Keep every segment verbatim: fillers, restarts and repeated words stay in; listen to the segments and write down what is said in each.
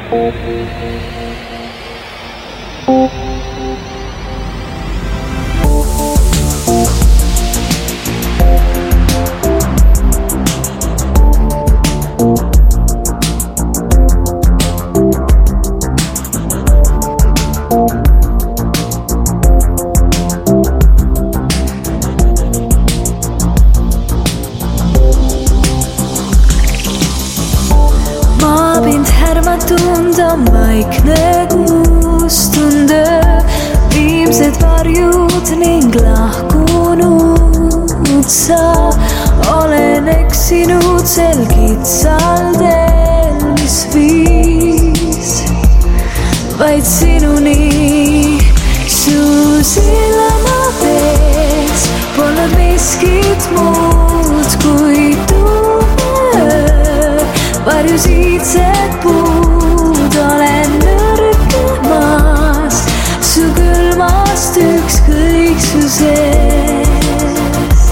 Tunda vaikne kuustunde viimsed varjud ning lahkunud sa. Olen eksinud sel kitsal teel, mis viis vaid sinuni. Su silmades polnud miskit muud kui tume varjus iidsed puud. Olen nõrkemas su külmast ükskõiksusest.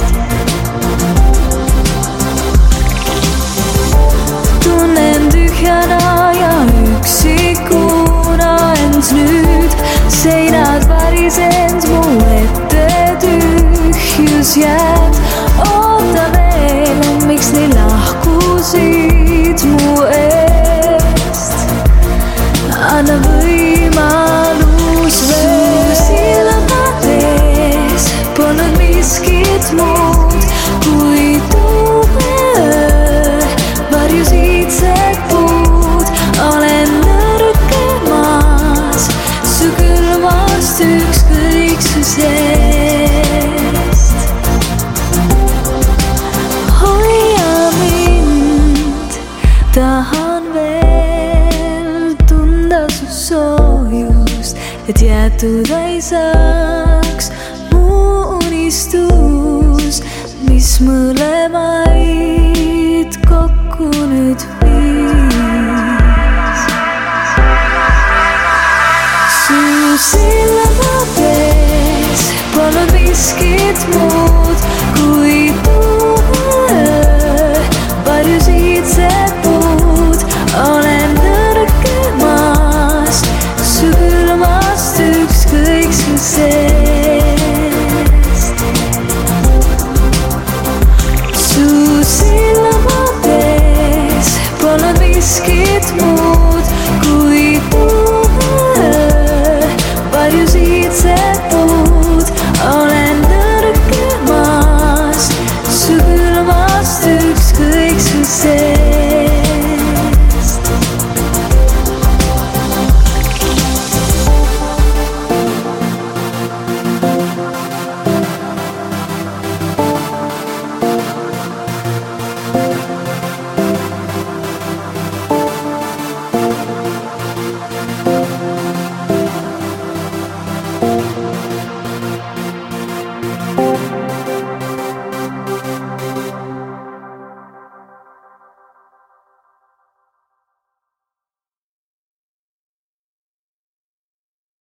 Tunnen tühjana ja üksikuna end nüüd. Seinad varisend mu ette tühjus jääd. Oota veel, miks nii lahkusid mu eest. Anna võimalus veel. Su silmades polnud miskit muud kui tume varjus iidsed puud. Olen nõrkemas su külmast ükskõiksusest. Hoia mind, tahan veel tunda su soojust, et jäetud ei saaks mu unistus, mis mõlemaid kokku nüüd viis. Su silmades polnud miskit muud kui tume varjus iidsed